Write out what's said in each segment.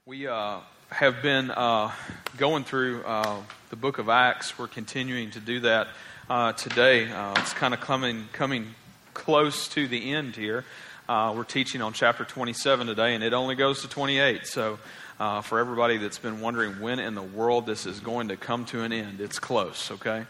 We have been going through the book of Acts. We're continuing to do that today. It's kind of coming close to the end here. We're teaching on chapter 27 today, and it only goes to 28. So for everybody that's been wondering when in the world this is going to come to an end, it's close, okay?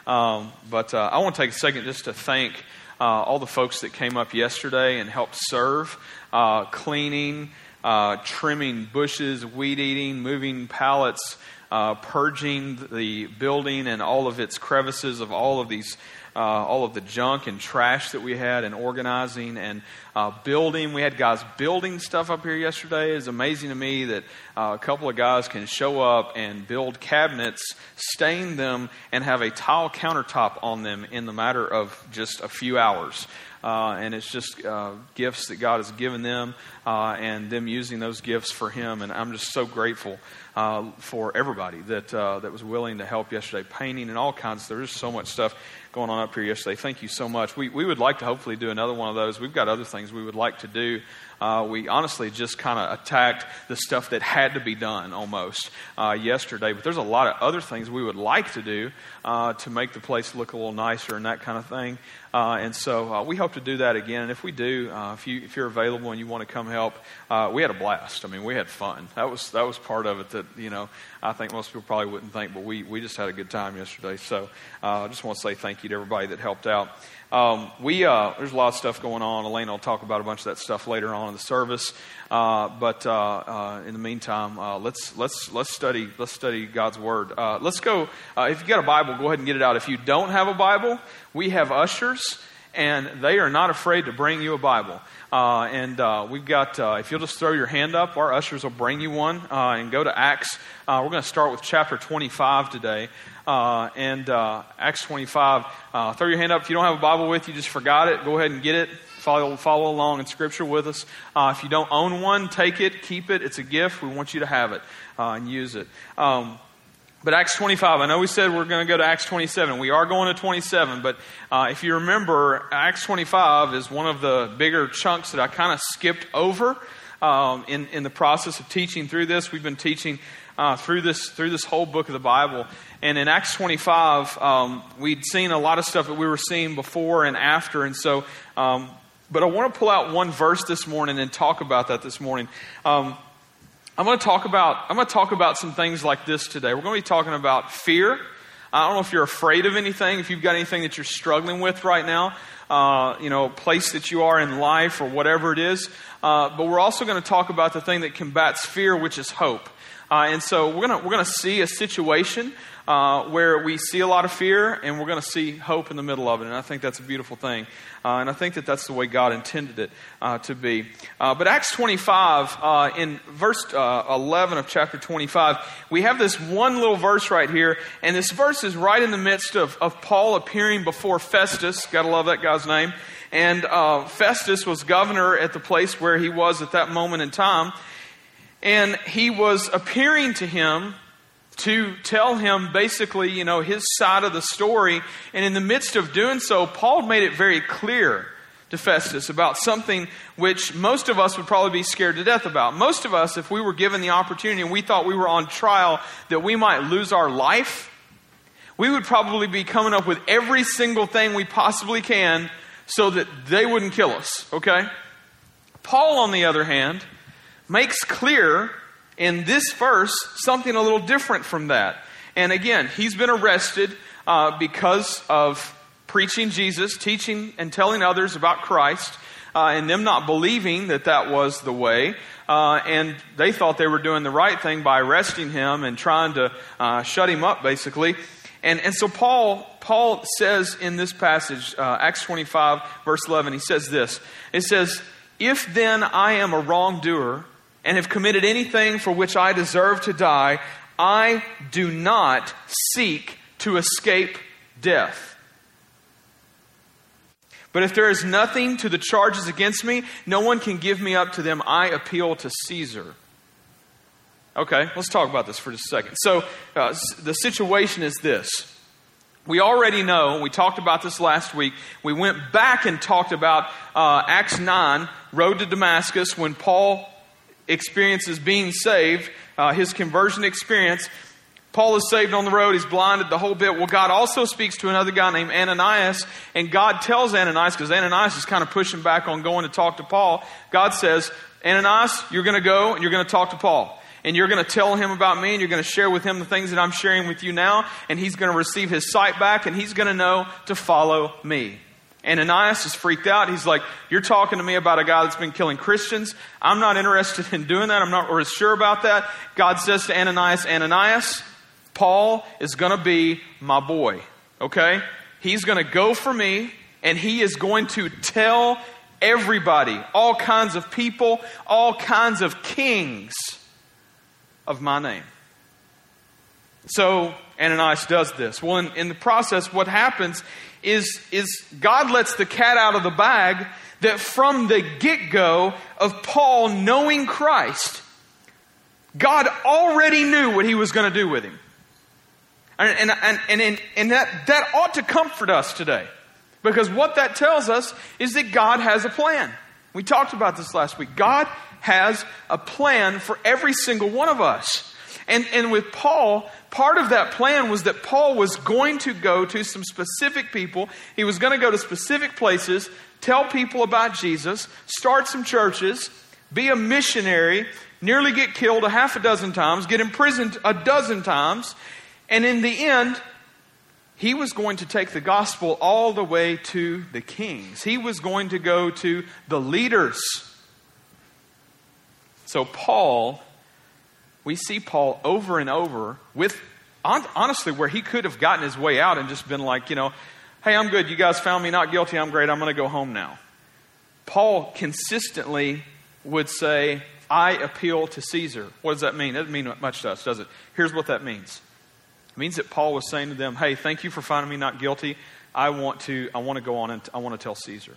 But I want to take a second just to thank all the folks that came up yesterday and helped serve, cleaning, trimming bushes, weed eating, moving pallets, purging the building and all of its crevices of all of the junk and trash that we had, and organizing and building. We had guys building stuff up here yesterday. It was amazing to me that a couple of guys can show up and build cabinets, stain them, and have a tile countertop on them in the matter of just a few hours. And it's just gifts that God has given them, and them using those gifts for Him. And I'm just so grateful for everybody that was willing to help yesterday, painting and all kinds. There's so much stuff going on up here yesterday. Thank you so much. We would like to hopefully do another one of those. We've got other things we would like to do. We honestly just kind of attacked the stuff that had to be done almost yesterday. But there's a lot of other things we would like to do to make the place look a little nicer and that kind of thing. And so we hope to do that again. And if we do, if you're available and you want to come help, we had a blast. I mean, we had fun. That was part of it that, I think most people probably wouldn't think, but we just had a good time yesterday. So I just want to say thank you to everybody that helped out. There's a lot of stuff going on. Elaine will talk about a bunch of that stuff later on in the service. But in the meantime, let's study God's Word. Let's go. If you got a Bible, go ahead and get it out. If you don't have a Bible, we have ushers, and they are not afraid to bring you a Bible. We've got, if you'll just throw your hand up, our ushers will bring you one, and go to Acts. We're going to start with chapter 25 today. Acts 25, throw your hand up. If you don't have a Bible with you, just forgot it, go ahead and get it. Follow along in Scripture with us. If you don't own one, take it, keep it. It's a gift. We want you to have it and use it. But Acts 25, I know we said we're going to go to Acts 27. We are going to 27, but if you remember, Acts 25 is one of the bigger chunks that I kind of skipped over in the process of teaching through this. We've been teaching through this whole book of the Bible. And in Acts 25, we'd seen a lot of stuff that we were seeing before and after. And so, but I want to pull out one verse this morning and talk about that this morning. I'm going to talk about some things like this today. We're going to be talking about fear. I don't know if you're afraid of anything, if you've got anything that you're struggling with right now, place that you are in life or whatever it is. But we're also going to talk about the thing that combats fear, which is hope. And so we're going to see a situation where we see a lot of fear, and we're going to see hope in the middle of it. And I think that's a beautiful thing. And I think that that's the way God intended it to be. But Acts 25, in verse 11 of chapter 25, we have this one little verse right here. And this verse is right in the midst of Paul appearing before Festus. Got to love that guy's name. And Festus was governor at the place where he was at that moment in time. And he was appearing to him to tell him basically, his side of the story. And in the midst of doing so, Paul made it very clear to Festus about something which most of us would probably be scared to death about. Most of us, if we were given the opportunity and we thought we were on trial that we might lose our life, we would probably be coming up with every single thing we possibly can so that they wouldn't kill us, okay? Paul, on the other hand, makes clear in this verse something a little different from that. And again, he's been arrested because of preaching Jesus, teaching and telling others about Christ, and them not believing that was the way. And they thought they were doing the right thing by arresting him and trying to shut him up, basically. And so Paul says in this passage, Acts 25, verse 11, he says this. It says, "If then I am a wrongdoer and have committed anything for which I deserve to die, I do not seek to escape death. But if there is nothing to the charges against me, no one can give me up to them. I appeal to Caesar." Okay, let's talk about this for just a second. So the situation is this. We already know, we talked about this last week, we went back and talked about Acts 9, road to Damascus, when Paul experiences being saved, his conversion experience. Paul is saved on the road. He's blinded, the whole bit. Well, God also speaks to another guy named Ananias. And God tells Ananias, because Ananias is kind of pushing back on going to talk to Paul. God says, Ananias, you're going to go and you're going to talk to Paul. And you're going to tell him about me, and you're going to share with him the things that I'm sharing with you now. And he's going to receive his sight back, and he's going to know to follow me. Ananias is freaked out. He's like, you're talking to me about a guy that's been killing Christians. I'm not interested in doing that. I'm not really sure about that. God says to Ananias, Ananias, Paul is going to be my boy. Okay? He's going to go for me, and he is going to tell everybody, all kinds of people, all kinds of kings of my name. So Ananias does this. Well, in the process, what happens is God lets the cat out of the bag that from the get-go of Paul knowing Christ, God already knew what he was going to do with him. And that ought to comfort us today. Because what that tells us is that God has a plan. We talked about this last week. God has a plan for every single one of us. And with Paul, part of that plan was that Paul was going to go to some specific people. He was going to go to specific places, tell people about Jesus, start some churches, be a missionary, nearly get killed a half a dozen times, get imprisoned a dozen times. And in the end, he was going to take the gospel all the way to the kings. He was going to go to the leaders. So Paul, we see Paul over and over with, honestly, where he could have gotten his way out and just been like, hey, I'm good. You guys found me not guilty. I'm great. I'm going to go home now. Paul consistently would say, I appeal to Caesar. What does that mean? It doesn't mean much to us, does it? Here's what that means. It means that Paul was saying to them, hey, thank you for finding me not guilty. I want to go on and I want to tell Caesar.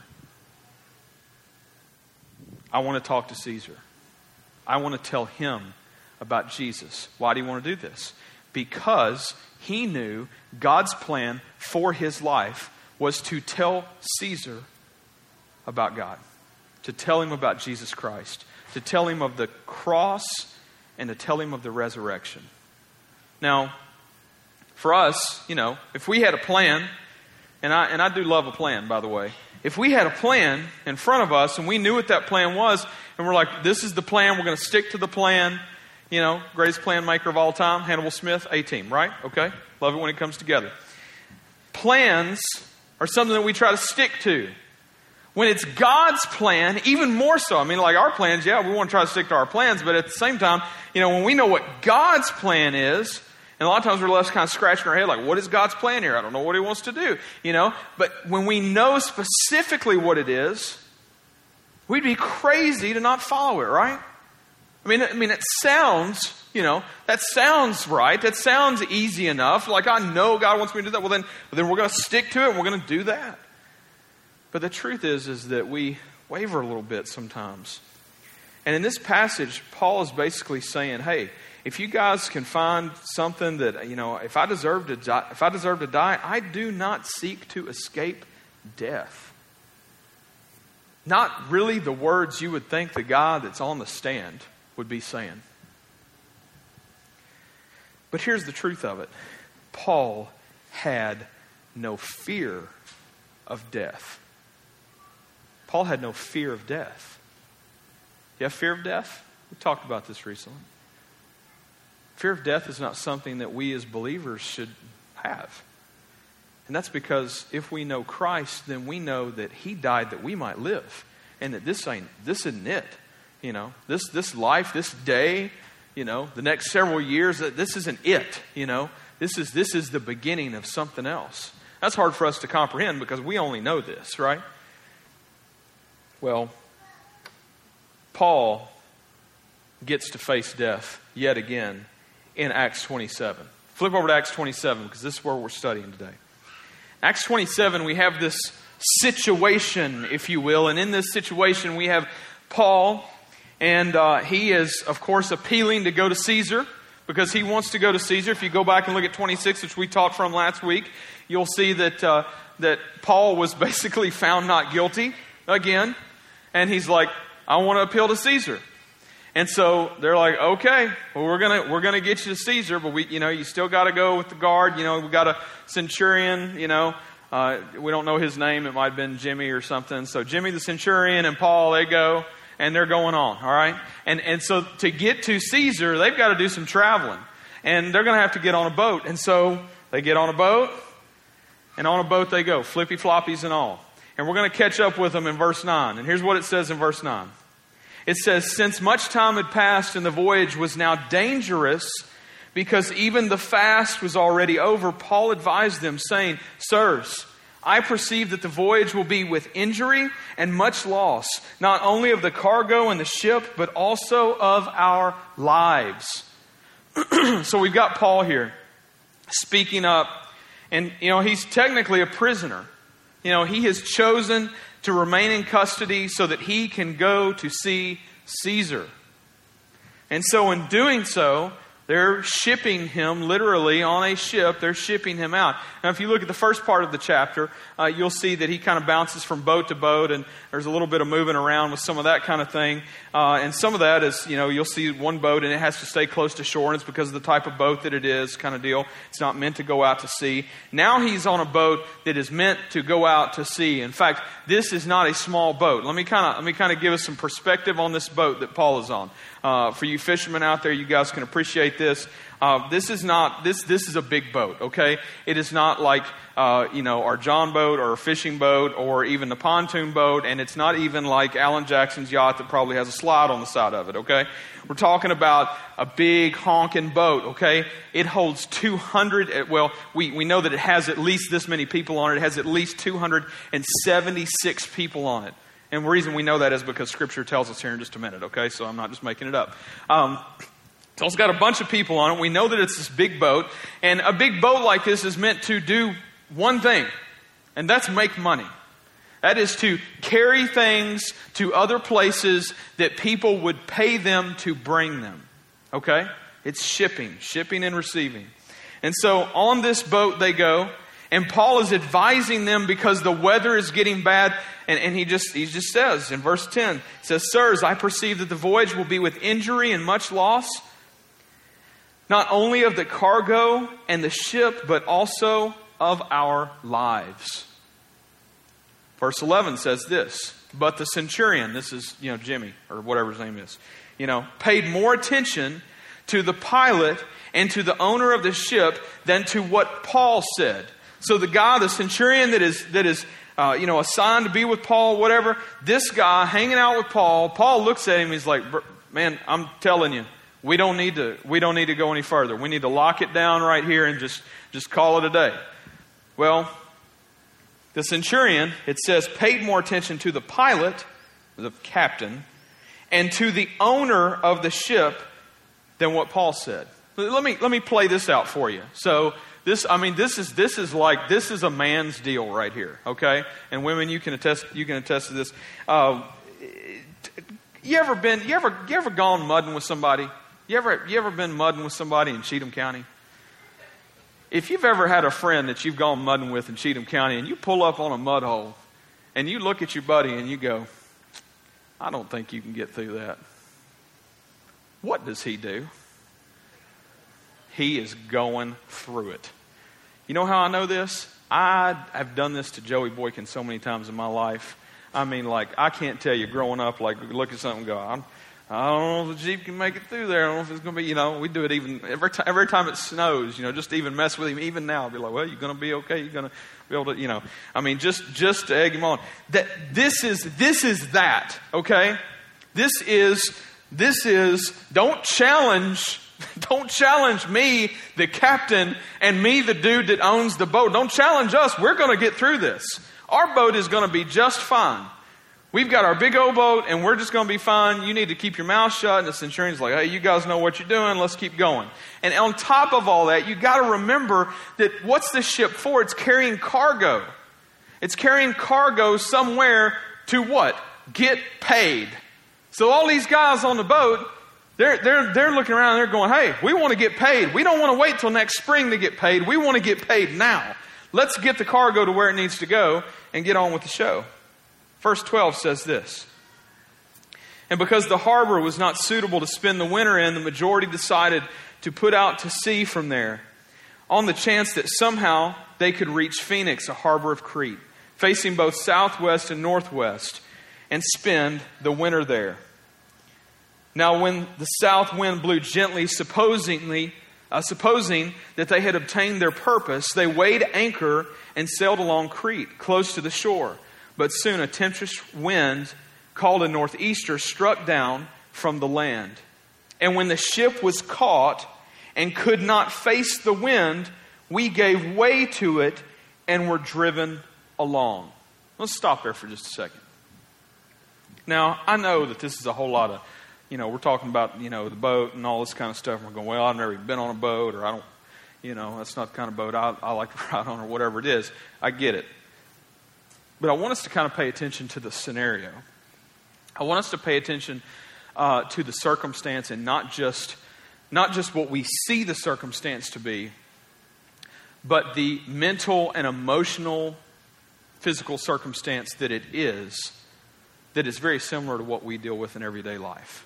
I want to talk to Caesar. I want to tell him about Jesus. Why do you want to do this? Because he knew God's plan for his life was to tell Caesar about God, to tell him about Jesus Christ, to tell him of the cross, and to tell him of the resurrection. Now, for us, if we had a plan, and I do love a plan, by the way. If we had a plan in front of us and we knew what that plan was, and we're like, this is the plan, we're going to stick to the plan, greatest plan maker of all time, Hannibal Smith, A-Team, right? Okay? Love it when it comes together. Plans are something that we try to stick to. When it's God's plan, even more so. I mean, like our plans, yeah, we want to try to stick to our plans, but at the same time, when we know what God's plan is, and a lot of times we're left kind of scratching our head like, what is God's plan here? I don't know what he wants to do, But when we know specifically what it is, we'd be crazy to not follow it, right? I mean, it sounds, that sounds right. That sounds easy enough. Like, I know God wants me to do that. Well, then we're going to stick to it and we're going to do that. But the truth is that we waver a little bit sometimes. And in this passage, Paul is basically saying, hey, if you guys can find something that, if I deserve to die, I do not seek to escape death. Not really the words you would think the guy that's on the stand would be saying. But here's the truth of it. Paul had no fear of death. Paul had no fear of death. You have fear of death? We talked about this recently. Fear of death is not something that we as believers should have. And that's because if we know Christ, then we know that he died that we might live. And that this isn't it. This life, this day, the next several years, this isn't it. This is the beginning of something else. That's hard for us to comprehend because we only know this, right? Well, Paul gets to face death yet again in Acts 27. Flip over to Acts 27 because this is where we're studying today. Acts 27, we have this situation, if you will. And in this situation, we have Paul, and he is, of course, appealing to go to Caesar because he wants to go to Caesar. If you go back and look at 26, which we taught from last week, you'll see that Paul was basically found not guilty again. And he's like, I want to appeal to Caesar. And so they're like, okay, well, we're gonna get you to Caesar, but you still got to go with the guard. We got a centurion. We don't know his name. It might have been Jimmy or something. So Jimmy the centurion and Paul, they go, and they're going on. All right, and so to get to Caesar, they've got to do some traveling, and they're going to have to get on a boat. And so they get on a boat, and on a boat they go, flippy floppies and all. And we're going to catch up with them in verse 9. And here's what it says in verse 9. It says, since much time had passed and the voyage was now dangerous, because even the fast was already over, Paul advised them, saying, Sirs, I perceive that the voyage will be with injury and much loss, not only of the cargo and the ship, but also of our lives. So we've got Paul here speaking up, and he's technically a prisoner. He has chosen to remain in custody so that he can go to see Caesar. And so in doing so, they're shipping him literally on a ship. They're shipping him out. Now, if you look at the first part of the chapter, you'll see that he kind of bounces from boat to boat, and there's a little bit of moving around with some of that kind of thing. And some of that is, you'll see one boat and it has to stay close to shore, and it's because of the type of boat that it is, kind of deal. It's not meant to go out to sea. Now he's on a boat that is meant to go out to sea. In fact, this is not a small boat. Let me kind of give us some perspective on this boat that Paul is on. For you fishermen out there, you guys can appreciate this. This is a big boat, okay? It is not like, our John boat or a fishing boat or even the pontoon boat. And it's not even like Alan Jackson's yacht that probably has a slide on the side of it, okay? We're talking about a big honking boat, okay? It holds 200, we know that it has at least this many people on it. It has at least 276 people on it. And the reason we know that is because Scripture tells us here in just a minute, okay? So I'm not just making it up. So it's got a bunch of people on it. We know that it's this big boat. And a big boat like this is meant to do one thing, and that's make money. That is to carry things to other places that people would pay them to bring them. Okay? It's shipping and receiving. And so on this boat they go, and Paul is advising them because the weather is getting bad. And he just says in verse 10, it says, Sirs, I perceive that the voyage will be with injury and much loss, not only of the cargo and the ship, but also of our lives. Verse 11 says this, but the centurion, this is, Jimmy, or whatever his name is, paid more attention to the pilot and to the owner of the ship than to what Paul said. So the guy, the centurion that is assigned to be with Paul, whatever, this guy hanging out with Paul looks at him, he's like, man, I'm telling you, we don't need to go any further. We need to lock it down right here and just call it a day. Well, the centurion, it says, paid more attention to the pilot, the captain, and to the owner of the ship than what Paul said. Let me play this out for you. So this is a man's deal right here, okay? And women, you can attest to this. You ever gone mudding with somebody? You ever been mudding with somebody in Cheatham County? If you've ever had a friend that you've gone mudding with in Cheatham County and you pull up on a mud hole and you look at your buddy and you go, I don't think you can get through that. What does he do? He is going through it. You know how I know this? I have done this to Joey Boykin so many times in my life. I mean, I can't tell you growing up, look at something and go, I don't know if the Jeep can make it through there. I don't know if it's going to be, we do it even every time it snows, just to even mess with him. Even now, I'll be like, well, you're going to be okay. You're going to be able to, just to egg him on. This is that, okay? This is, don't challenge me, the captain, and me, the dude that owns the boat. Don't challenge us. We're going to get through this. Our boat is going to be just fine. We've got our big old boat, and we're just going to be fine. You need to keep your mouth shut. And the centurion's like, hey, you guys know what you're doing. Let's keep going. And on top of all that, you got to remember that what's this ship for? It's carrying cargo. It's carrying cargo somewhere to what? Get paid. So all these guys on the boat, they're looking around and they're going, hey, we want to get paid. We don't want to wait till next spring to get paid. We want to get paid now. Let's get the cargo to where it needs to go and get on with the show. Verse 12 says this. And because the harbor was not suitable to spend the winter in, the majority decided to put out to sea from there, on the chance that somehow they could reach Phoenix, a harbor of Crete, facing both southwest and northwest, and spend the winter there. Now when the south wind blew gently, supposing that they had obtained their purpose, they weighed anchor and sailed along Crete, close to the shore. But soon a tempestuous wind, called a northeaster, struck down from the land. And when the ship was caught and could not face the wind, we gave way to it and were driven along. Let's stop there for just a second. Now, I know that this is a whole lot of, we're talking about, the boat and all this kind of stuff. And we're going, well, I've never even been on a boat, or I don't, that's not the kind of boat I like to ride on, or whatever it is. I get it. But I want us to kind of pay attention to the scenario. I want us to pay attention to the circumstance, and not just what we see the circumstance to be, but the mental and emotional, physical circumstance that it is, that is very similar to what we deal with in everyday life.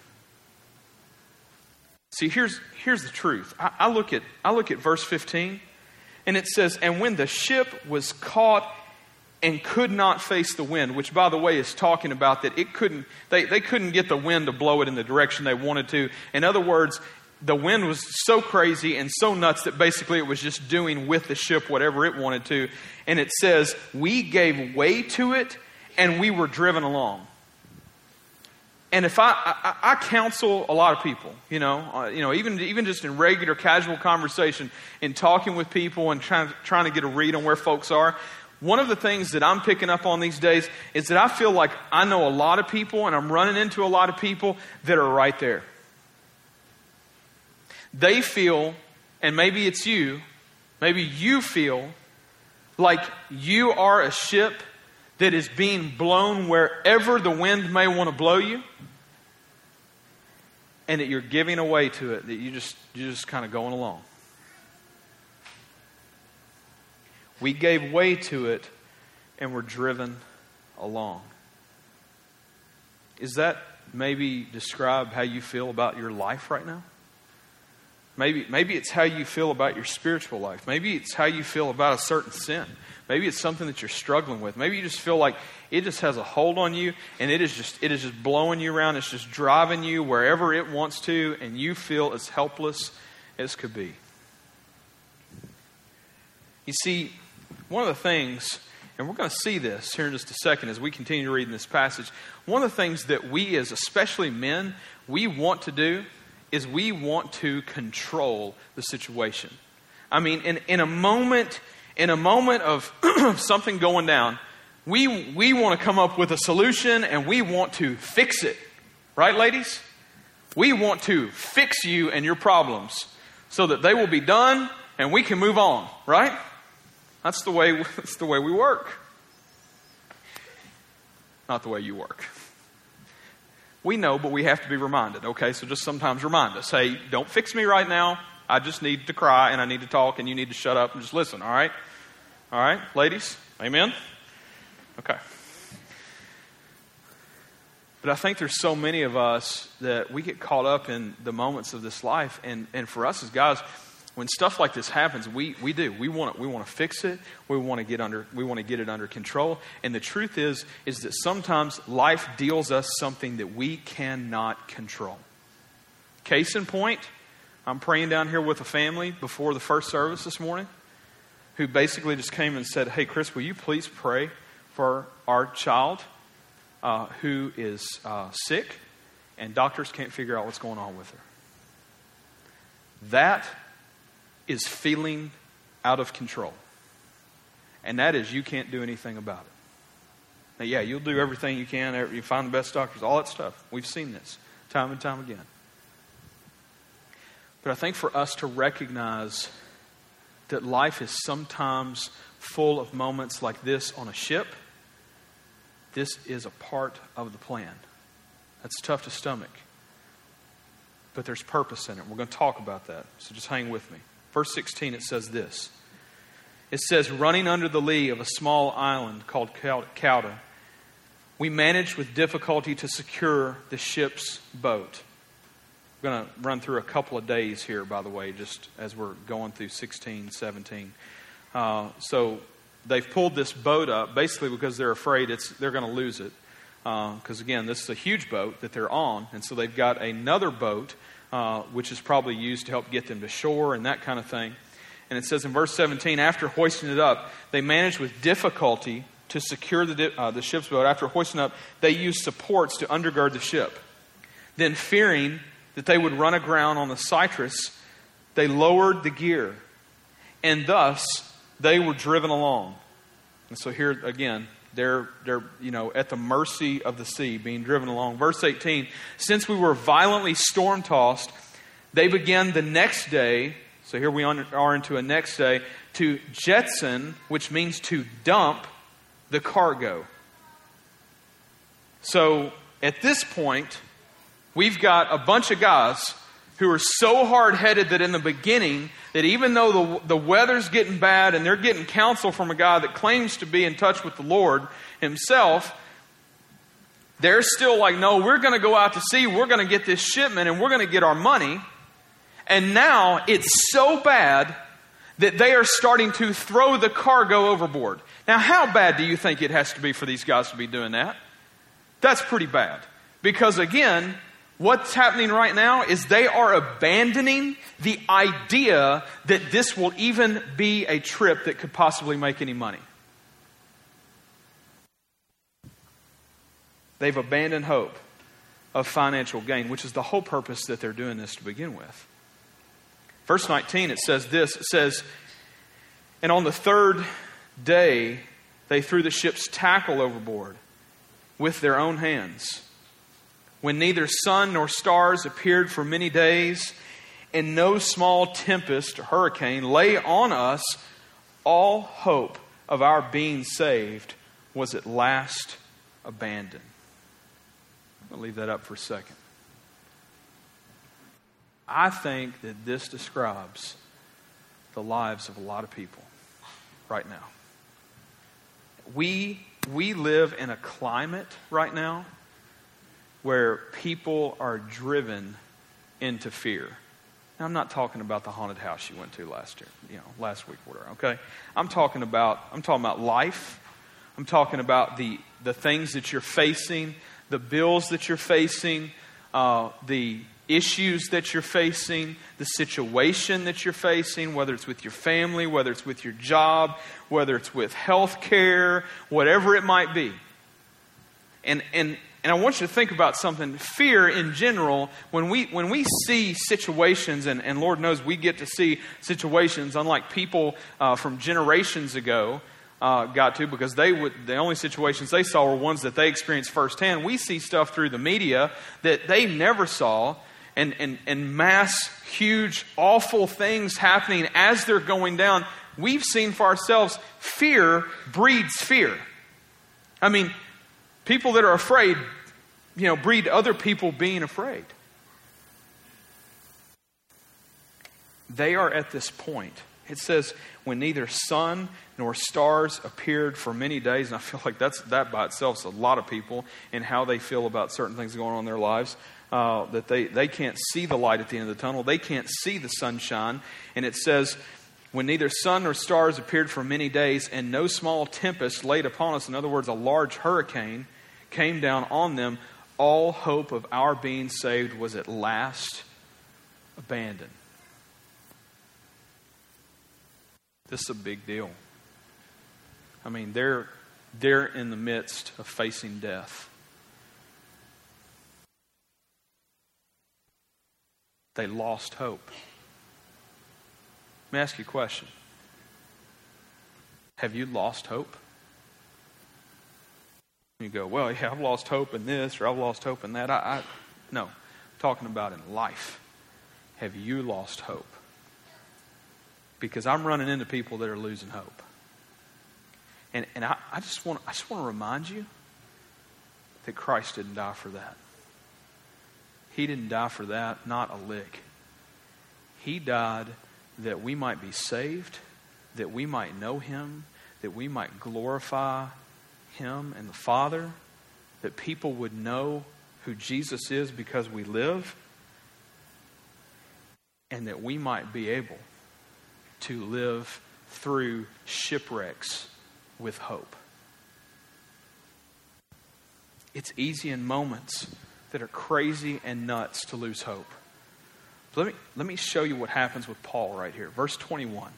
See, here's the truth. I look at verse 15, and it says, "And when the ship was caught and could not face the wind," which, by the way, is talking about that they couldn't get the wind to blow it in the direction they wanted to. In other words, the wind was so crazy and so nuts that basically it was just doing with the ship whatever it wanted to. And it says, we gave way to it and we were driven along. And if I counsel a lot of people, even just in regular casual conversation, in talking with people and trying to get a read on where folks are, one of the things that I'm picking up on these days is that I feel like I know a lot of people, and I'm running into a lot of people that are right there. They feel, and maybe it's you, maybe you feel like you are a ship that is being blown wherever the wind may want to blow you, and that you're giving away to it, that you're just kind of going along. We gave way to it and were driven along. Is that maybe describe how you feel about your life right now? Maybe it's how you feel about your spiritual life. Maybe it's how you feel about a certain sin. Maybe it's something that you're struggling with. Maybe you just feel like it just has a hold on you, and it is just blowing you around. It's just driving you wherever it wants to, and you feel as helpless as could be. You see, one of the things, and we're going to see this here in just a second as we continue to read in this passage, one of the things that we as especially men, we want to do is we want to control the situation. I mean, in a moment of something going down, we want to come up with a solution and we want to fix it. Right, ladies? We want to fix you and your problems so that they will be done and we can move on, right? That's the way we work. Not the way you work. We know, but we have to be reminded, okay? So just sometimes remind us, hey, don't fix me right now. I just need to cry and I need to talk and you need to shut up and just listen, all right? All right, ladies? Amen? Okay. But I think there's so many of us that we get caught up in the moments of this life. And for us as guys, when stuff like this happens, we do. We want to fix it. We want to get it under control. And the truth is that sometimes life deals us something that we cannot control. Case in point, I'm praying down here with a family before the first service this morning who basically just came and said, "Hey, Chris, will you please pray for our child who is sick and doctors can't figure out what's going on with her." That is feeling out of control. And that is you can't do anything about it. Now, yeah, you'll do everything you can. You find the best doctors, all that stuff. We've seen this time and time again. But I think for us to recognize that life is sometimes full of moments like this on a ship, this is a part of the plan. That's tough to stomach. But there's purpose in it. We're going to talk about that. So just hang with me. Verse 16, it says this. It says, running under the lee of a small island called Cauda, we managed with difficulty to secure the ship's boat. I'm going to run through a couple of days here, by the way, just as we're going through 16, 17. So they've pulled this boat up basically because they're afraid they're going to lose it. Because again, this is a huge boat that they're on. And so they've got another boat, which is probably used to help get them to shore and that kind of thing. And it says in verse 17, after hoisting it up, they managed with difficulty to secure the ship's boat. After hoisting up, they used supports to undergird the ship. Then fearing that they would run aground on the Cyprus, they lowered the gear. And thus, they were driven along. And so here again, they're at the mercy of the sea, being driven along. Verse 18, since we were violently storm-tossed, they began the next day, so here we are into a next day, to jetson, which means to dump the cargo. So at this point, we've got a bunch of guys who are so hard-headed that in the beginning, that even though the weather's getting bad and they're getting counsel from a guy that claims to be in touch with the Lord himself, they're still like, no, we're going to go out to sea, we're going to get this shipment, and we're going to get our money. And now it's so bad that they are starting to throw the cargo overboard. Now, how bad do you think it has to be for these guys to be doing that? That's pretty bad. Because again, what's happening right now is they are abandoning the idea that this will even be a trip that could possibly make any money. They've abandoned hope of financial gain, which is the whole purpose that they're doing this to begin with. Verse 19, it says this. It says, and on the third day, they threw the ship's tackle overboard with their own hands, when neither sun nor stars appeared for many days, and no small tempest or hurricane lay on us, all hope of our being saved was at last abandoned. I'll leave that up for a second. I think that this describes the lives of a lot of people right now. We live in a climate right now where people are driven into fear. Now, I'm not talking about the haunted house you went to last week, whatever. Okay, I'm talking about life. I'm talking about the things that you're facing, the bills that you're facing, the issues that you're facing, the situation that you're facing, whether it's with your family, whether it's with your job, whether it's with health care, whatever it might be. And I want you to think about something. Fear in general, when we see situations, and Lord knows we get to see situations unlike people from generations ago got to, because the only situations they saw were ones that they experienced firsthand. We see stuff through the media that they never saw, and mass, huge, awful things happening as they're going down. We've seen for ourselves, fear breeds fear. I mean, people that are afraid, breed other people being afraid. They are at this point. It says, when neither sun nor stars appeared for many days. And I feel like that by itself is a lot of people and how they feel about certain things going on in their lives. That they can't see the light at the end of the tunnel. They can't see the sunshine. And it says, when neither sun nor stars appeared for many days, and no small tempest laid upon us, in other words, a large hurricane came down on them, all hope of our being saved was at last abandoned. This is a big deal. I mean, they're in the midst of facing death. They lost hope. Let me ask you a question. Have you lost hope? You go, well, yeah, I've lost hope in this, or I've lost hope in that. No, I'm talking about in life. Have you lost hope? Because I'm running into people that are losing hope. And I just want to remind you that Christ didn't die for that. He didn't die for that, not a lick. He died that we might be saved, that we might know Him, that we might glorify Him and the Father, that people would know who Jesus is because we live, and that we might be able to live through shipwrecks with hope. It's easy in moments that are crazy and nuts to lose hope. Let me show you what happens with Paul right here. Verse 21.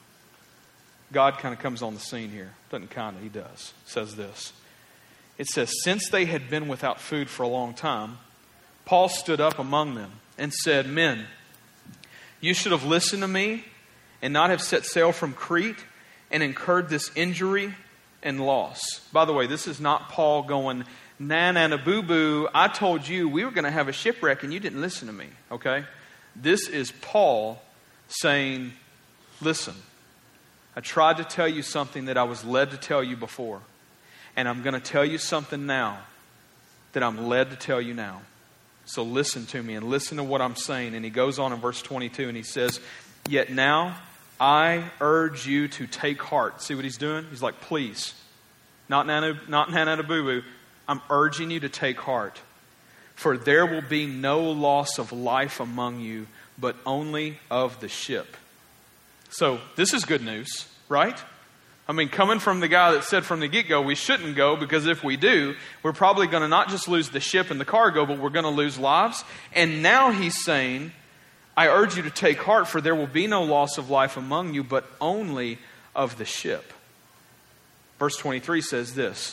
God kind of comes on the scene here. Doesn't kind of, he does. It says this. It says, since they had been without food for a long time, Paul stood up among them and said, men, you should have listened to me and not have set sail from Crete and incurred this injury and loss. By the way, this is not Paul going, na boo boo, I told you we were going to have a shipwreck and you didn't listen to me. Okay? This is Paul saying, listen, I tried to tell you something that I was led to tell you before. And I'm going to tell you something now that I'm led to tell you now. So listen to me and listen to what I'm saying. And he goes on in verse 22 and he says, yet now I urge you to take heart. See what he's doing? He's like, please. Not nana boo boo. I'm urging you to take heart. For there will be no loss of life among you, but only of the ship. So this is good news, right? I mean, coming from the guy that said from the get-go we shouldn't go, because if we do, we're probably going to not just lose the ship and the cargo, but we're going to lose lives. And now he's saying, I urge you to take heart, for there will be no loss of life among you, but only of the ship. Verse 23 says this,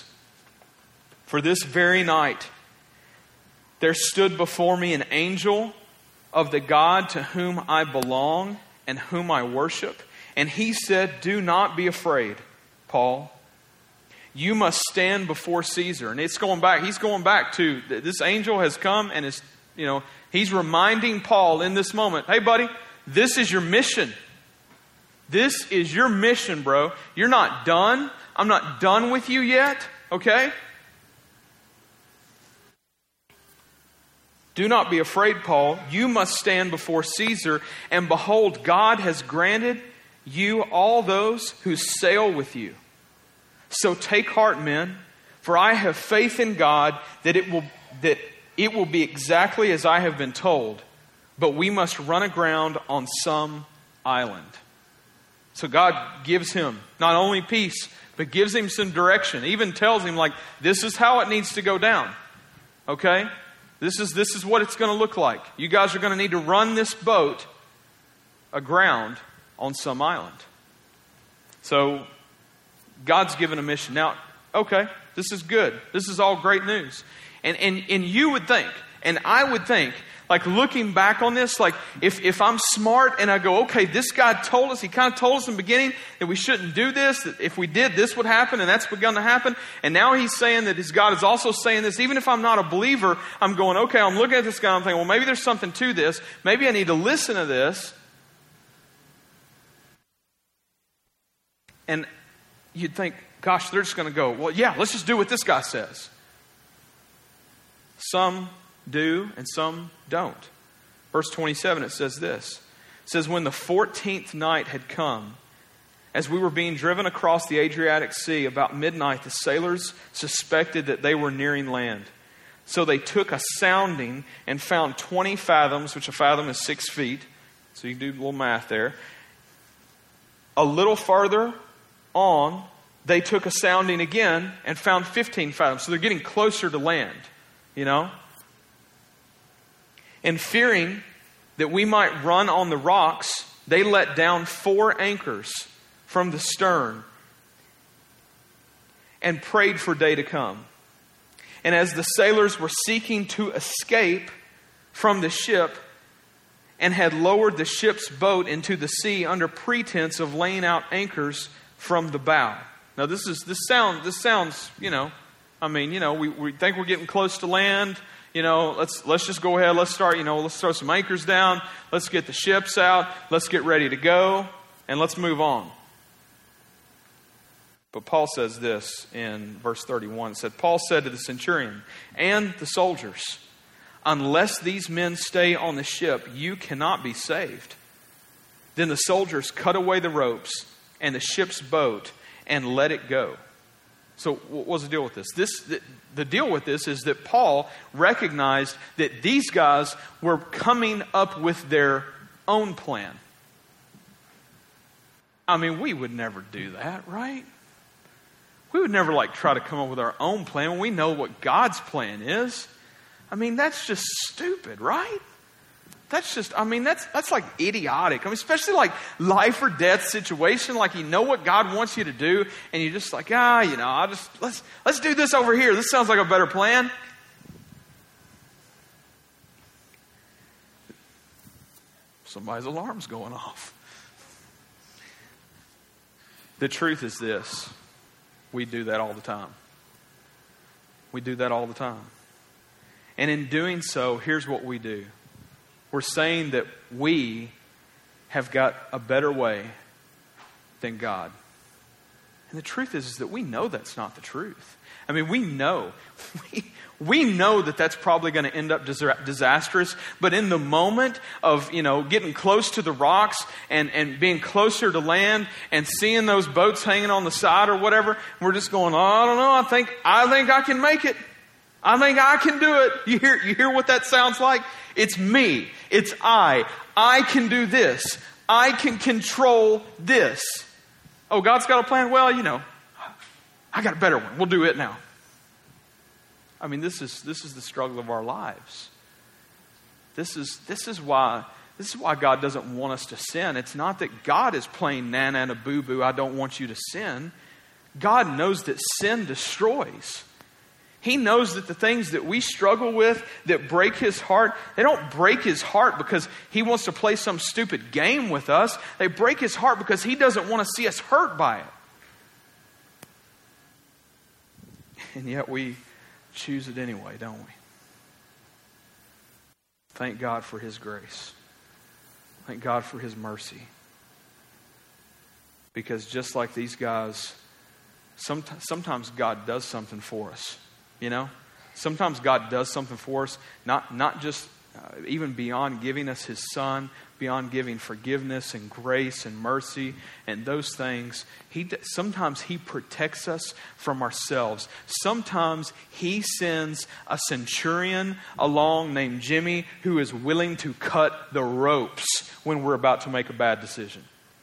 for this very night there stood before me an angel of the God to whom I belong and whom I worship. And he said, do not be afraid, Paul. You must stand before Caesar. And it's going back. He's going back to this angel has come and is, he's reminding Paul in this moment, hey buddy, this is your mission. This is your mission, bro. You're not done. I'm not done with you yet. Okay? Do not be afraid, Paul. You must stand before Caesar. And behold, God has granted you all those who sail with you. So take heart, men, for I have faith in God that it will be exactly as I have been told. But we must run aground on some island. So God gives him not only peace, but gives him some direction. Even tells him, like, this is how it needs to go down. Okay? This is what it's going to look like. You guys are going to need to run this boat aground on some island. So God's given a mission. Now, okay, this is good. This is all great news. And you would think, and I would think, like looking back on this, like if I'm smart and I go, okay, this guy told us, he kind of told us in the beginning that we shouldn't do this, that if we did, this would happen, and that's begun to happen. And now he's saying that his God is also saying this. Even if I'm not a believer, I'm going, okay, I'm looking at this guy, I'm thinking, well, maybe there's something to this. Maybe I need to listen to this. And you'd think, gosh, they're just going to go, well, yeah, let's just do what this guy says. Some do and some don't. Verse 27, it says this. It says, when the 14th night had come, as we were being driven across the Adriatic Sea, about midnight, the sailors suspected that they were nearing land. So they took a sounding and found 20 fathoms, which a fathom is 6 feet. So you can do a little math there. A little farther on, they took a sounding again and found 15 fathoms. So they're getting closer to land, And fearing that we might run on the rocks, they let down 4 anchors from the stern and prayed for day to come. And as the sailors were seeking to escape from the ship and had lowered the ship's boat into the sea under pretense of laying out anchors from the bow. Now this sounds, we think we're getting close to land. Let's just go ahead. Let's start, let's throw some anchors down. Let's get the ships out. Let's get ready to go. And let's move on. But Paul says this in verse 31. It said, Paul said to the centurion and the soldiers, unless these men stay on the ship, you cannot be saved. Then the soldiers cut away the ropes and the ship's boat and let it go. So what's the deal with this? The deal with this is that Paul recognized that these guys were coming up with their own plan. I mean, we would never do that, right? We would never try to come up with our own plan when we know what God's plan is. I mean, that's just stupid, right? That's like idiotic. I mean, especially life or death situation, you know what God wants you to do, and you're just let's do this over here. This sounds like a better plan. Somebody's alarm's going off. The truth is this. We do that all the time. We do that all the time. And in doing so, here's what we do. We're saying that we have got a better way than God. And the truth is that we know that's not the truth. I mean, we know that that's probably going to end up disastrous. But in the moment of, getting close to the rocks and being closer to land and seeing those boats hanging on the side or whatever, we're just going, oh, I don't know. I think I can make it. I think I can do it. You hear what that sounds like? It's me. It's I. I can do this. I can control this. Oh, God's got a plan? Well, I got a better one. We'll do it now. I mean, this is the struggle of our lives. This is why God doesn't want us to sin. It's not that God is playing nana and a boo-boo, I don't want you to sin. God knows that sin destroys. He knows that the things that we struggle with that break His heart, they don't break His heart because He wants to play some stupid game with us. They break His heart because He doesn't want to see us hurt by it. And yet we choose it anyway, don't we? Thank God for His grace. Thank God for His mercy. Because just like these guys, sometimes God does something for us. Sometimes God does something for us, not just even beyond giving us His Son, beyond giving forgiveness and grace and mercy and those things. Sometimes He protects us from ourselves. Sometimes He sends a centurion along named Jimmy who is willing to cut the ropes when we're about to make a bad decision.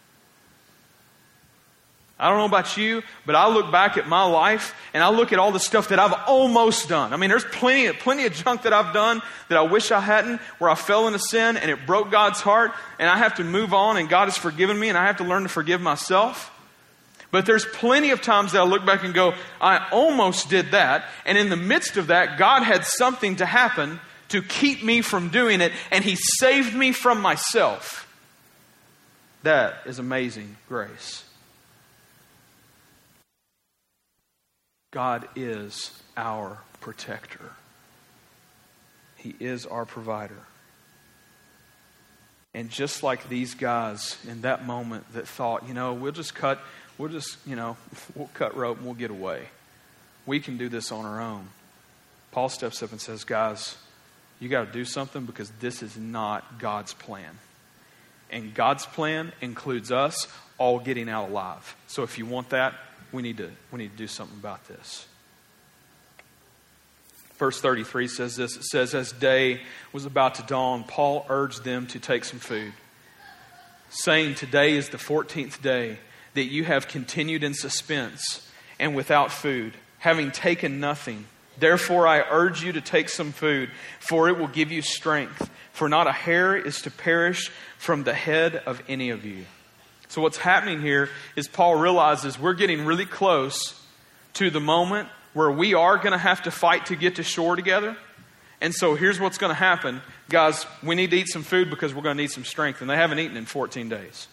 I don't know about you, but I look back at my life and I look at all the stuff that I've almost done. I mean, there's plenty of junk that I've done that I wish I hadn't, where I fell into sin and it broke God's heart and I have to move on and God has forgiven me and I have to learn to forgive myself. But there's plenty of times that I look back and go, I almost did that. And in the midst of that, God had something to happen to keep me from doing it, and He saved me from myself. That is amazing grace. God is our protector. He is our provider. And just like these guys in that moment that thought, we'll cut rope and we'll get away. We can do this on our own. Paul steps up and says, guys, you got to do something because this is not God's plan. And God's plan includes us all getting out alive. So if you want that, we need to do something about this. Verse 33 says this. It says, as day was about to dawn, Paul urged them to take some food, saying, today is the 14th day that you have continued in suspense and without food, having taken nothing. Therefore I urge you to take some food, for it will give you strength. For not a hair is to perish from the head of any of you. So what's happening here is Paul realizes we're getting really close to the moment where we are going to have to fight to get to shore together. And so here's what's going to happen. Guys, we need to eat some food because we're going to need some strength. And they haven't eaten in 14 days.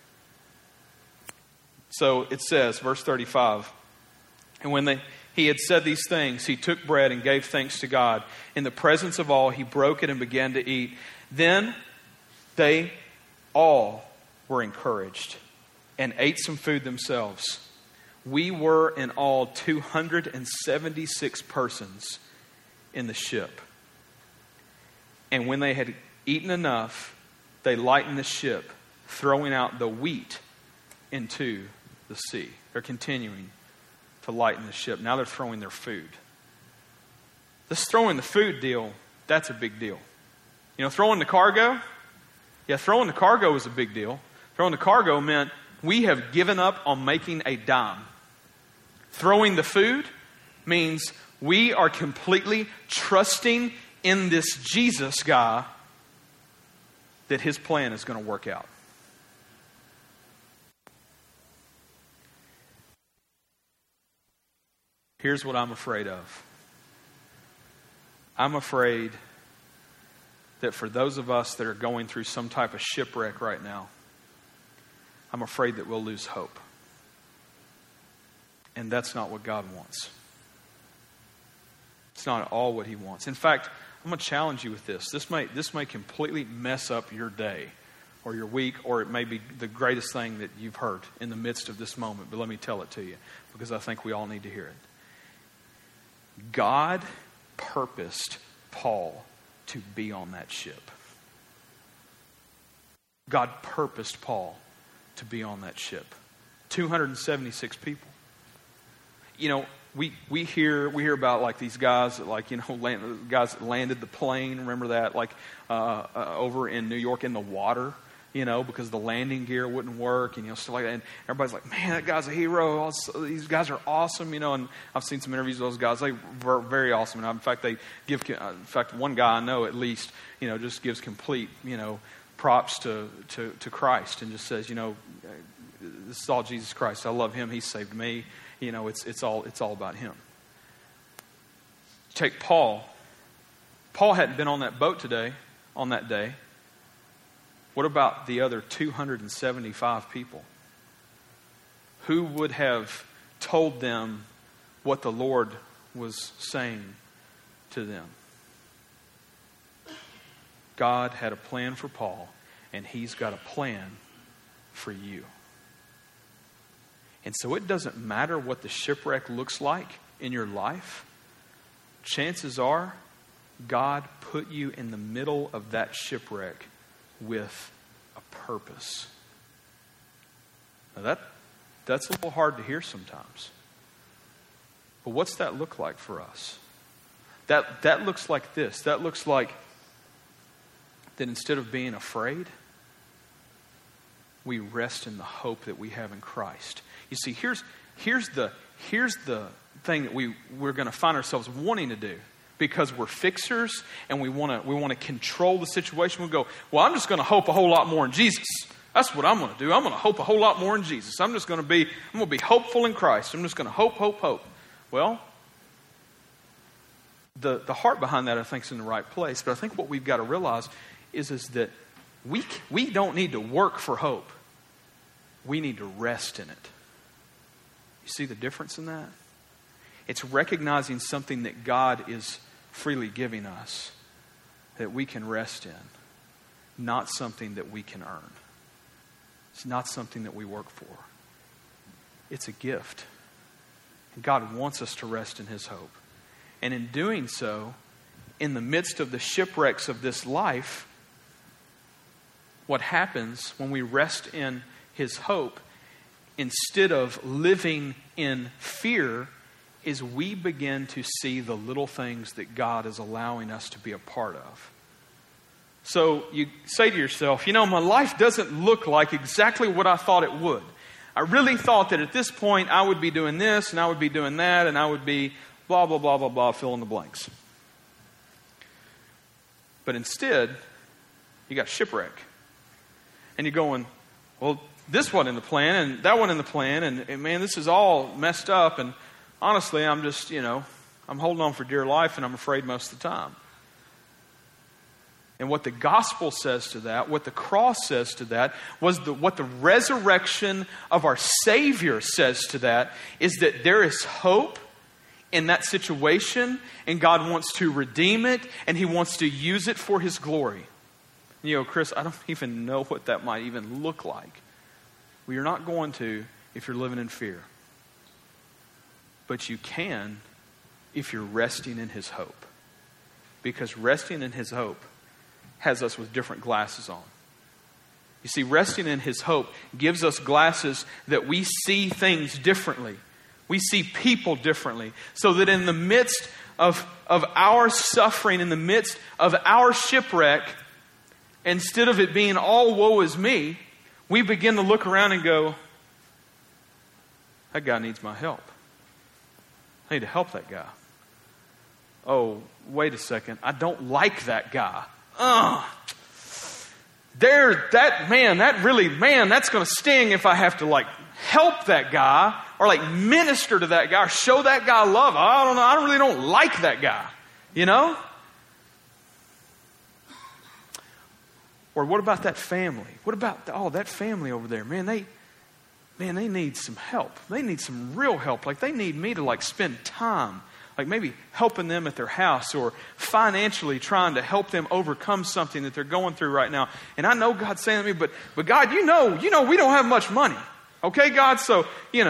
So it says, verse 35, and when he had said these things, he took bread and gave thanks to God. In the presence of all, he broke it and began to eat. Then they all were encouraged and ate some food themselves. We were in all 276 persons in the ship. And when they had eaten enough, they lightened the ship, throwing out the wheat into the sea. They're continuing to lighten the ship. Now they're throwing their food. This throwing the food deal, that's a big deal. You know, throwing the cargo? Yeah, throwing the cargo was a big deal. Throwing the cargo meant we have given up on making a dime. Throwing the food means we are completely trusting in this Jesus guy that his plan is going to work out. Here's what I'm afraid of. I'm afraid that for those of us that are going through some type of shipwreck right now, I'm afraid that we'll lose hope. And that's not what God wants. It's not at all what he wants. In fact, I'm going to challenge you with this. This may completely mess up your day or your week, or it may be the greatest thing that you've heard in the midst of this moment. But let me tell it to you, because I think we all need to hear it. God purposed Paul to be on that ship. God purposed Paul to be on that ship. 276 people. You know, we hear about like these guys that guys that landed the plane. Remember that, over in New York in the water, because the landing gear wouldn't work, and stuff like that. And everybody's like, man, that guy's a hero. These guys are awesome, and I've seen some interviews with those guys. They were very awesome. And in fact, one guy I know at least, just gives complete, props to Christ and just says, this is all Jesus Christ. I love him. He saved me. It's all about him. Take Paul. Paul hadn't been on that boat on that day. What about the other 275 people? Who would have told them what the Lord was saying to them? God had a plan for Paul, and he's got a plan for you. And so it doesn't matter what the shipwreck looks like in your life. Chances are, God put you in the middle of that shipwreck with a purpose. Now that's a little hard to hear sometimes. But what's that look like for us? That looks like this. That looks like that instead of being afraid, we rest in the hope that we have in Christ. You see, here's the thing that we're going to find ourselves wanting to do, because we're fixers and we want to control the situation. We go, well, I'm just going to hope a whole lot more in Jesus. That's what I'm going to do. I'm going to hope a whole lot more in Jesus. I'm going to be hopeful in Christ. I'm just going to hope. Well, the heart behind that, I think, is in the right place. But I think what we've got to realize is that we don't need to work for hope. We need to rest in it. You see the difference in that? It's recognizing something that God is freely giving us that we can rest in, not something that we can earn. It's not something that we work for. It's a gift. And God wants us to rest in his hope. And in doing so, in the midst of the shipwrecks of this life, what happens when we rest in his hope, instead of living in fear, is we begin to see the little things that God is allowing us to be a part of. So you say to yourself, my life doesn't look like exactly what I thought it would. I really thought that at this point I would be doing this and I would be doing that and I would be blah, blah, blah, blah, blah, fill in the blanks. But instead, you got shipwreck. And you're going, well, this one in the plan and that one in the plan, and man, this is all messed up, and honestly, I'm just, I'm holding on for dear life, and I'm afraid most of the time. And what the gospel says to that, what the cross says to that, what the resurrection of our Savior says to that, is that there is hope in that situation, and God wants to redeem it, and he wants to use it for his glory. Chris, I don't even know what that might even look like. Well, you're not going to if you're living in fear. But you can if you're resting in his hope. Because resting in his hope has us with different glasses on. You see, resting in his hope gives us glasses that we see things differently. We see people differently. So that in the midst of our suffering, in the midst of our shipwreck, instead of it being all woe is me, we begin to look around and go, that guy needs my help. I need to help that guy. Oh, wait a second. I don't like that guy. That's going to sting if I have to help that guy or minister to that guy or show that guy love. I don't know. I really don't like that guy. You know? Or what about that family? What about that family over there? Man, they need some help. They need some real help. They need me to spend time, maybe helping them at their house or financially trying to help them overcome something that they're going through right now. And I know God's saying to me, but God, you know, we don't have much money. Okay, God? So,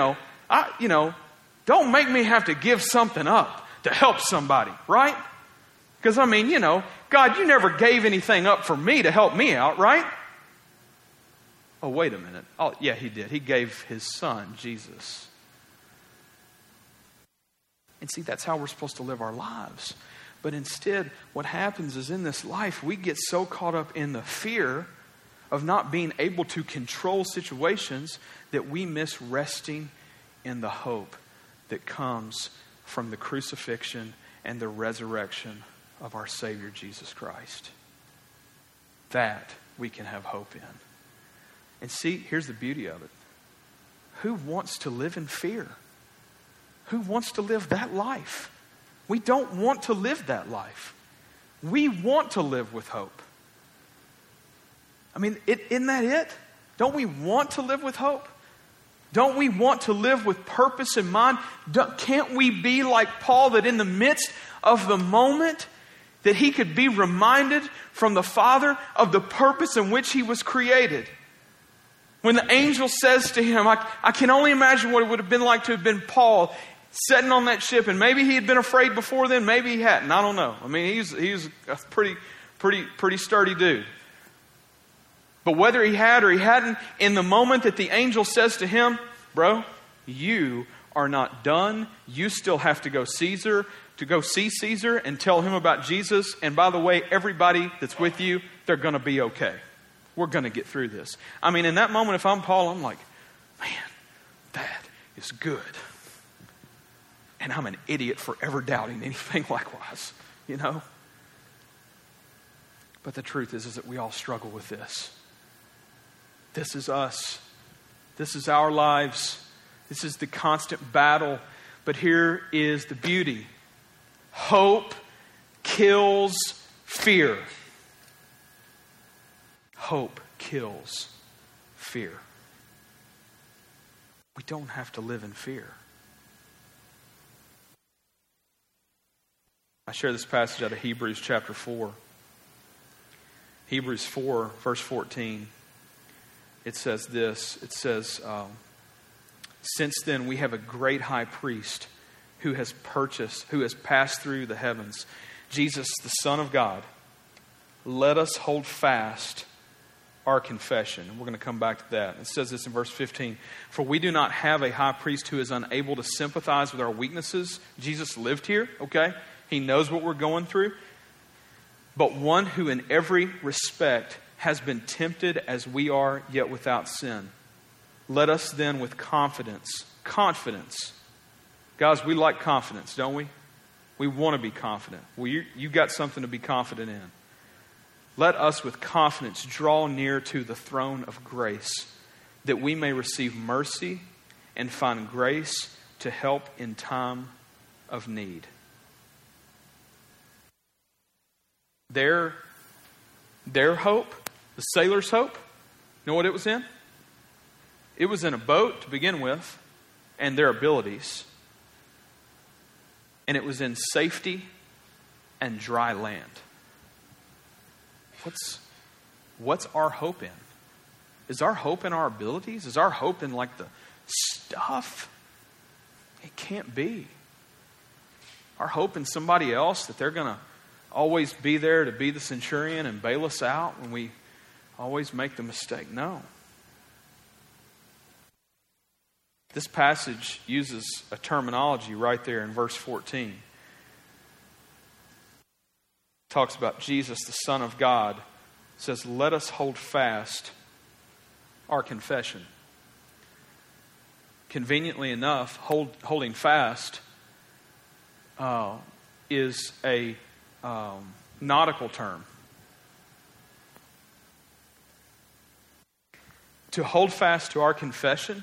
don't make me have to give something up to help somebody, right? Because, God, you never gave anything up for me to help me out, right? Oh, wait a minute. Oh, yeah, He did. He gave His Son, Jesus. And see, that's how we're supposed to live our lives. But instead, what happens is in this life, we get so caught up in the fear of not being able to control situations that we miss resting in the hope that comes from the crucifixion and the resurrection of our Savior, Jesus Christ. That we can have hope in. And see, here's the beauty of it. Who wants to live in fear? Who wants to live that life? We don't want to live that life. We want to live with hope. Isn't that it? Don't we want to live with hope? Don't we want to live with purpose in mind? Can't we be like Paul, that in the midst of the moment that he could be reminded from the Father of the purpose in which he was created? When the angel says to him, I can only imagine what it would have been like to have been Paul sitting on that ship, and maybe he had been afraid before then, maybe he hadn't. I don't know. He's a pretty sturdy dude. But whether he had or he hadn't, in the moment that the angel says to him, bro, you are not done. You still have to go see Caesar and tell him about Jesus. And by the way, everybody that's with you, they're going to be okay. We're going to get through this. In that moment, if I'm Paul, I'm like, man, that is good. And I'm an idiot for ever doubting anything likewise, But the truth is that we all struggle with this. This is us. This is our lives. This is the constant battle. But here is the beauty. Hope kills fear. Hope kills fear. We don't have to live in fear. I share this passage out of Hebrews chapter 4. Hebrews 4, verse 14. It says this. It says, since then we have a great high priest who has passed through the heavens, Jesus, the Son of God. Let us hold fast our confession. And we're going to come back to that. It says this in verse 15. For we do not have a high priest who is unable to sympathize with our weaknesses. Jesus lived here, okay? He knows what we're going through. But one who in every respect has been tempted as we are, yet without sin. Let us then with confidence. Guys, we like confidence, don't we? We want to be confident. Well, you got something to be confident in. Let us with confidence draw near to the throne of grace, that we may receive mercy and find grace to help in time of need. Their hope, the sailor's hope, you know what it was in? It was in a boat to begin with, and their abilities. And it was in safety and dry land. What's our hope in? Is our hope in our abilities? Is our hope in the stuff? It can't be. Our hope in somebody else, that they're going to always be there to be the centurion and bail us out when we always make the mistake. No. This passage uses a terminology right there in verse 14. It talks about Jesus, the Son of God. It says, let us hold fast our confession. Conveniently enough, holding fast is a nautical term. To hold fast to our confession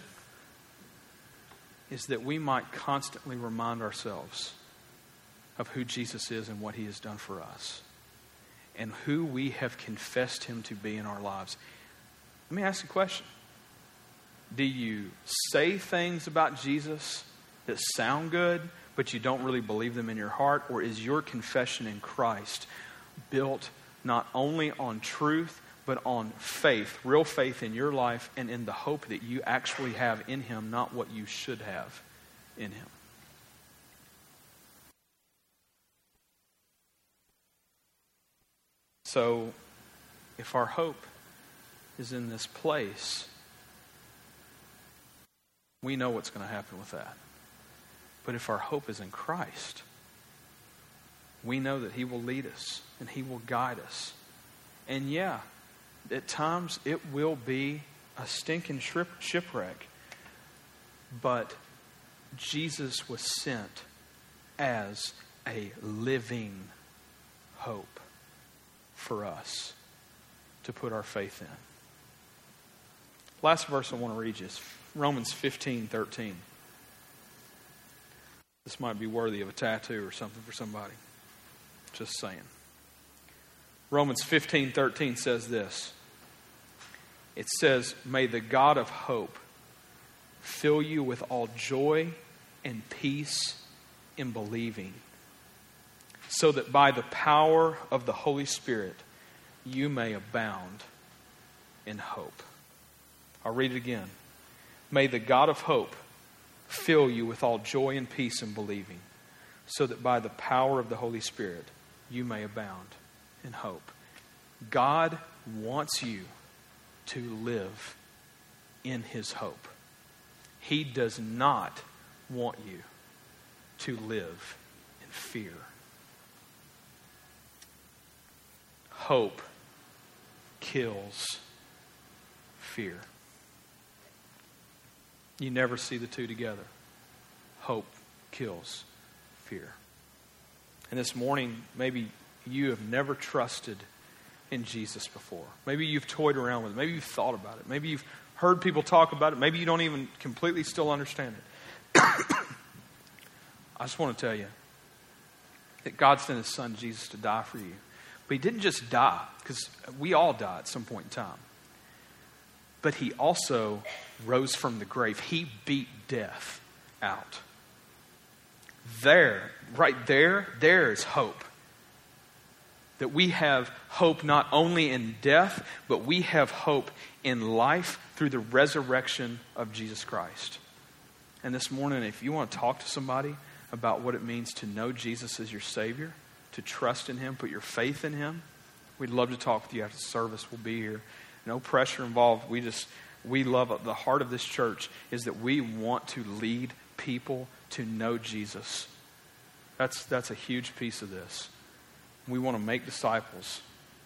is that we might constantly remind ourselves of who Jesus is and what He has done for us, and who we have confessed Him to be in our lives. Let me ask you a question. Do you say things about Jesus that sound good, but you don't really believe them in your heart? Or is your confession in Christ built not only on truth, but on faith, real faith in your life and in the hope that you actually have in Him, not what you should have in Him? So, if our hope is in this place, we know what's going to happen with that. But if our hope is in Christ, we know that He will lead us and He will guide us. And yeah, at times it will be a stinking shipwreck. But Jesus was sent as a living hope for us to put our faith in. Last verse I want to read you is Romans 15:13. This might be worthy of a tattoo or something for somebody. Just saying. Romans 15:13 says this. It says, may the God of hope fill you with all joy and peace in believing, so that by the power of the Holy Spirit you may abound in hope. I'll read it again. May the God of hope fill you with all joy and peace in believing, so that by the power of the Holy Spirit you may abound in hope. God wants you to live in His hope. He does not want you to live in fear. Hope kills fear. You never see the two together. Hope kills fear. And this morning, maybe you have never trusted in Jesus before. Maybe you've toyed around with it. Maybe you've thought about it. Maybe you've heard people talk about it. Maybe you don't even completely still understand it. I just want to tell you that God sent His Son Jesus to die for you. But He didn't just die, because we all die at some point in time. But He also rose from the grave. He beat death out. Right there is hope. That we have hope not only in death, but we have hope in life through the resurrection of Jesus Christ. And this morning, if you want to talk to somebody about what it means to know Jesus as your Savior, to trust in Him, put your faith in Him, we'd love to talk with you after the service. We'll be here. No pressure involved. We love the heart of this church is that we want to lead people to know Jesus. That's a huge piece of this. We want to make disciples.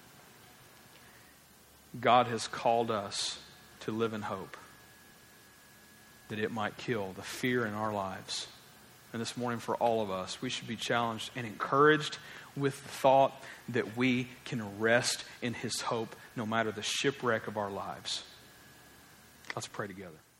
God has called us to live in hope, that it might kill the fear in our lives. And this morning for all of us, we should be challenged and encouraged with the thought that we can rest in His hope no matter the shipwreck of our lives. Let's pray together.